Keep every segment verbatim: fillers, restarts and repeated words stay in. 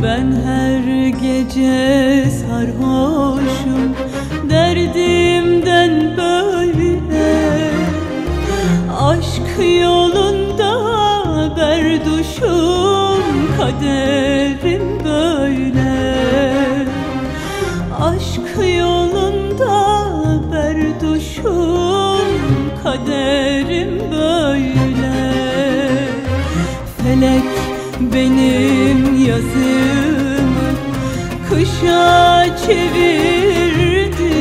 Ben her gece sarhoşum derdimden böyle. Aşk yolunda berduşum, kaderim böyle. Aşk yolunda berduşum, kaderim böyle. Felek benim yazımı kışa çevirdi.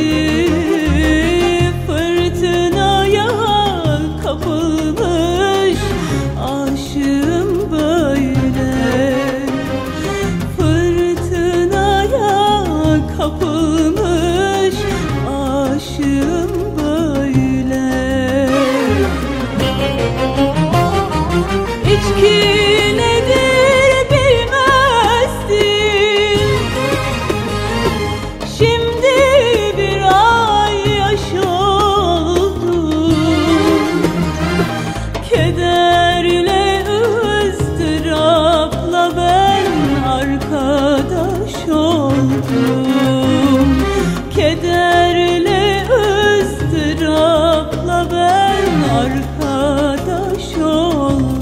Fırtınaya kapılmış aşığım böyle. Fırtınaya kapılmış aşığım böyle. İçki kederle ızdırapla ben arkadaş oldum. Kederle ızdırapla ben arkadaş oldum.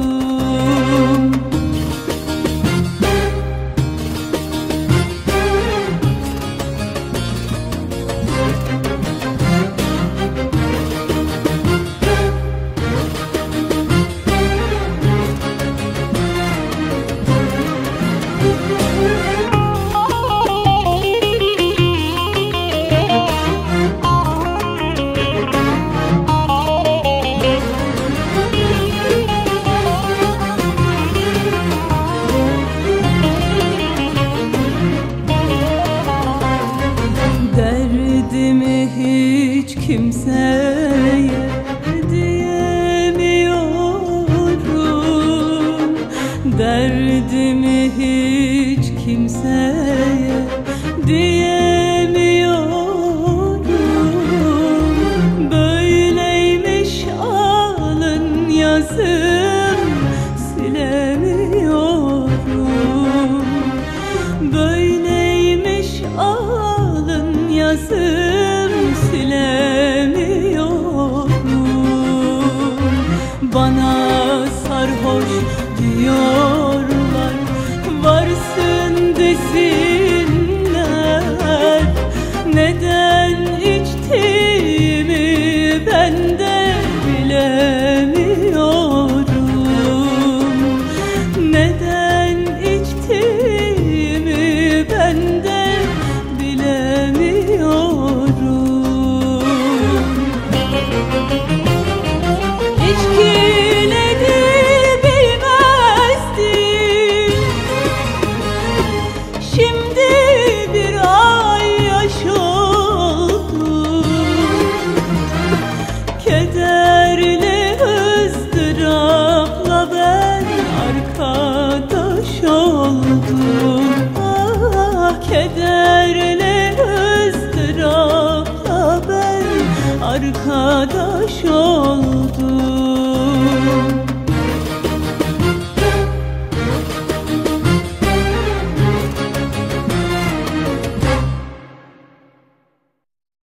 Derdimi hiç kimseye diyemiyorum. Derdimi hiç kimseye diyemiyorum. Böyleymiş alın yazım, silemiyorum. Böyleymiş alın yazım, silemiyorum. Bana sarhoş diyorlar, varsın desinler. Neden içtiğimi ben de bilemiyorum. Neden içtiğimi ben de bilemiyorum. İçki nedir bilmezdim. Şimdi bir ay yaş oldum. Kederle ızdırapla ben arkadaş oldum. Ah, kederle ızdırapla ben arkadaş oldum.